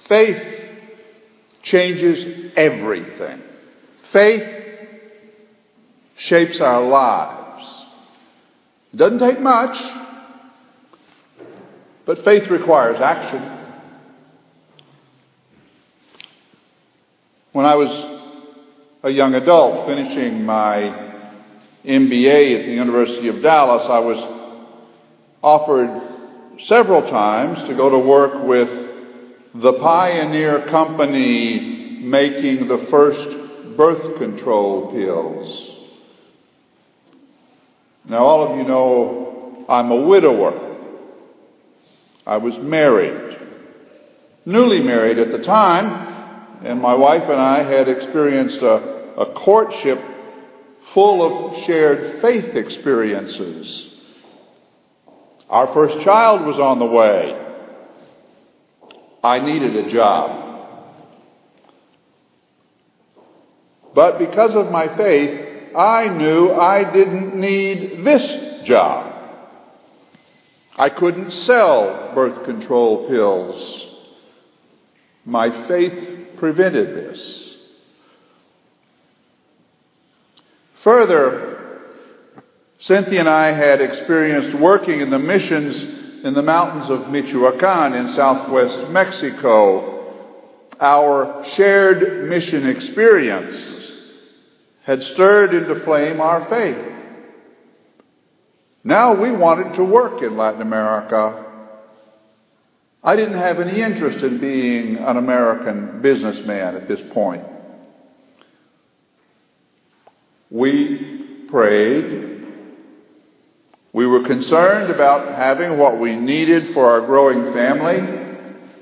Faith changes everything. Faith shapes our lives. It doesn't take much, but faith requires action. When I was a young adult finishing my MBA at the University of Dallas, I was offered several times to go to work with the pioneer company making the first birth control pills. Now, all of you know I'm a widower. I was married, newly married at the time, and my wife and I had experienced a courtship full of shared faith experiences. Our first child was on the way. I needed a job. But because of my faith, I knew I didn't need this job. I couldn't sell birth control pills. My faith prevented this. Further, Cynthia and I had experienced working in the missions in the mountains of Michoacan in southwest Mexico. Our shared mission experience had stirred into flame our faith. Now we wanted to work in Latin America. I didn't have any interest in being an American businessman at this point. We prayed. We were concerned about having what we needed for our growing family.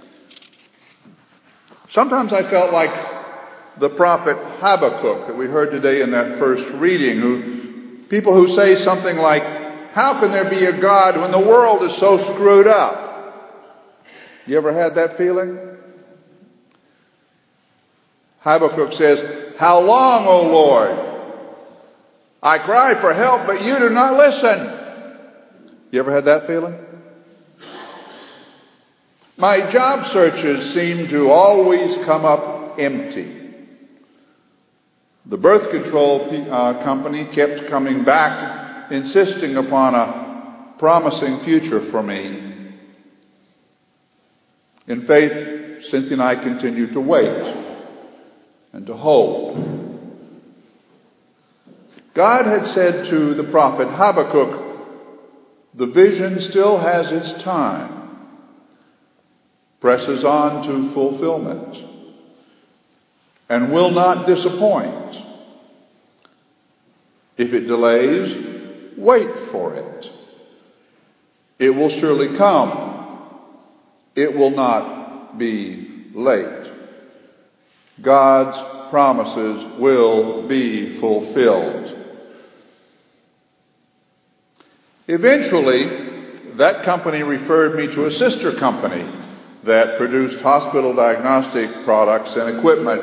Sometimes I felt like the prophet Habakkuk that we heard today in that first reading, people who say something like, "How can there be a God when the world is so screwed up?" You ever had that feeling? Habakkuk says, "How long, O Lord? I cry for help, but you do not listen." You ever had that feeling? My job searches seem to always come up empty. The birth control company kept coming back, insisting upon a promising future for me. In faith, Cynthia and I continued to wait and to hope. God had said to the prophet Habakkuk, the vision still has its time, presses on to fulfillment, and will not disappoint. If it delays, wait for it. It will surely come. It will not be late. God's promises will be fulfilled. Eventually, that company referred me to a sister company that produced hospital diagnostic products and equipment.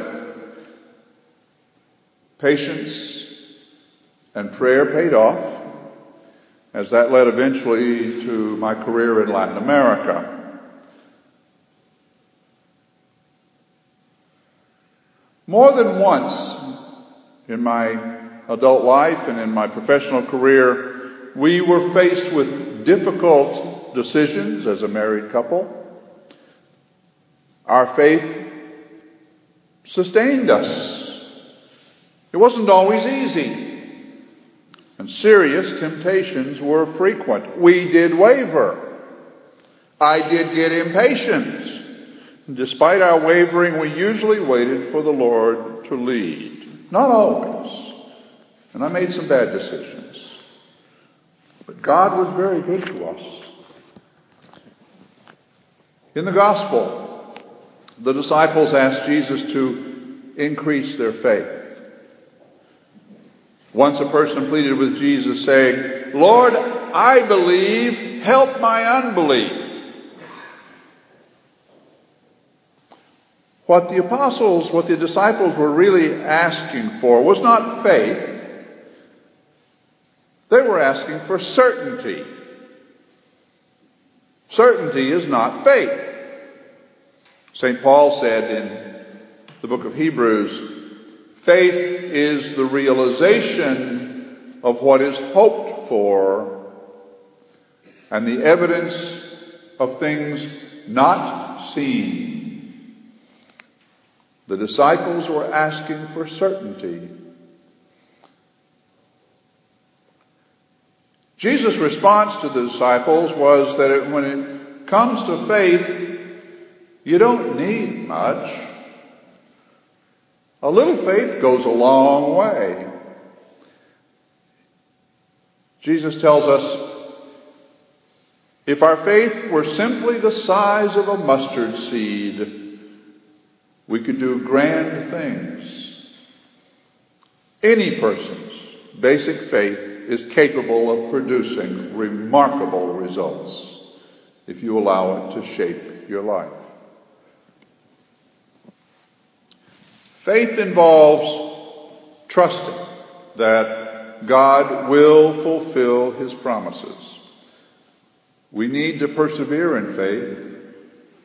Patience and prayer paid off, as that led eventually to my career in Latin America. More than once in my adult life and in my professional career, we were faced with difficult decisions as a married couple. Our faith sustained us. It wasn't always easy, and serious temptations were frequent. We did waver. I did get impatient. Despite our wavering, we usually waited for the Lord to lead. Not always. And I made some bad decisions. But God was very good to us. In the gospel, the disciples asked Jesus to increase their faith. Once a person pleaded with Jesus saying, "Lord, I believe, help my unbelief." What the disciples were really asking for was not faith. They were asking for certainty. Certainty is not faith. St. Paul said in the book of Hebrews, faith is the realization of what is hoped for and the evidence of things not seen. The disciples were asking for certainty. Jesus' response to the disciples was that when it comes to faith, you don't need much. A little faith goes a long way. Jesus tells us, if our faith were simply the size of a mustard seed, we could do grand things. Any person's basic faith is capable of producing remarkable results if you allow it to shape your life. Faith involves trusting that God will fulfill His promises. We need to persevere in faith.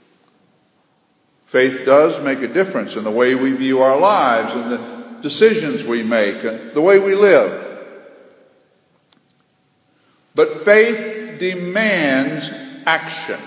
Faith does make a difference in the way we view our lives and the decisions we make and the way we live. But faith demands action.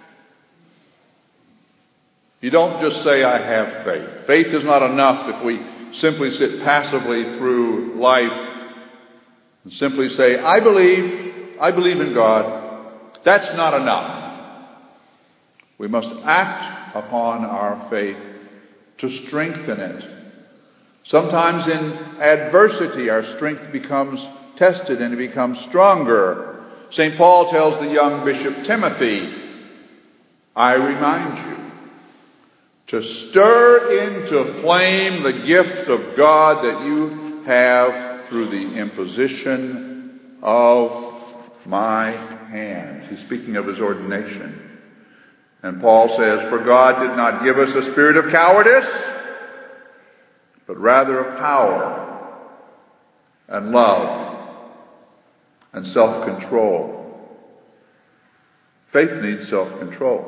You don't just say, I have faith. Faith is not enough if we simply sit passively through life and simply say, I believe in God. That's not enough. We must act upon our faith to strengthen it. Sometimes in adversity, our strength becomes tested and it becomes stronger. St. Paul tells the young Bishop Timothy, I remind you to stir into flame the gift of God that you have through the imposition of my hand. He's speaking of his ordination. And Paul says, for God did not give us a spirit of cowardice, but rather of power and love and self-control. Faith needs self-control.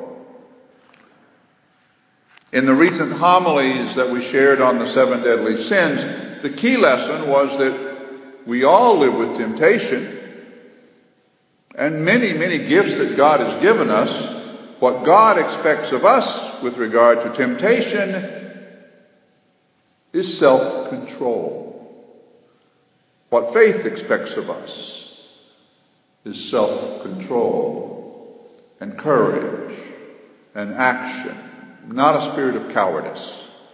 In the recent homilies that we shared on the 7 deadly sins, the key lesson was that we all live with temptation. And many, many gifts that God has given us, what God expects of us with regard to temptation is self-control. What faith expects of us is self-control and courage and action, not a spirit of cowardice.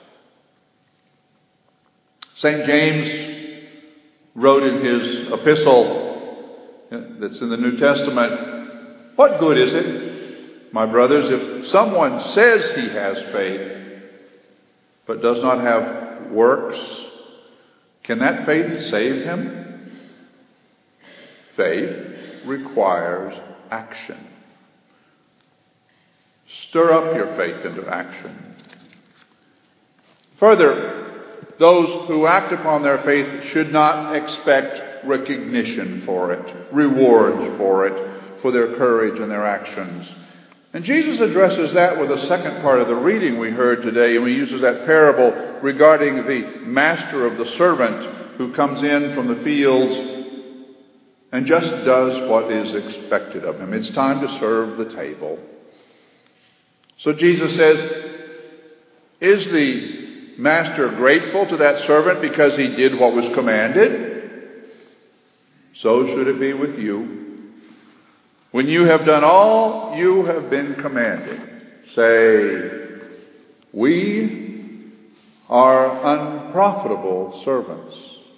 St. James wrote in his epistle that's in the New Testament, what good is it, my brothers, if someone says he has faith but does not have works? Can that faith save him? Faith requires action. Stir up your faith into action. Further, those who act upon their faith should not expect recognition for it, rewards for it, for their courage and their actions. And Jesus addresses that with the second part of the reading we heard today, and he uses that parable regarding the master of the servant who comes in from the fields and just does what is expected of him. It's time to serve the table. So Jesus says, is the master grateful to that servant because he did what was commanded? So should it be with you. When you have done all you have been commanded, say, we are unprofitable servants.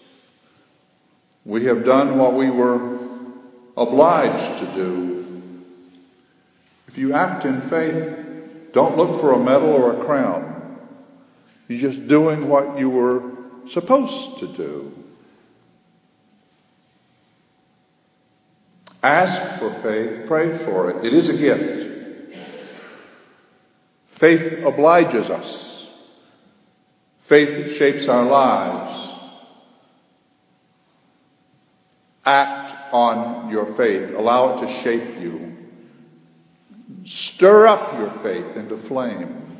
We have done what we were obliged to do. If you act in faith, don't look for a medal or a crown. You're just doing what you were supposed to do. Ask for faith, pray for it. It is a gift. Faith obliges us. Faith shapes our lives. Act on your faith. Allow it to shape you. Stir up your faith into flame.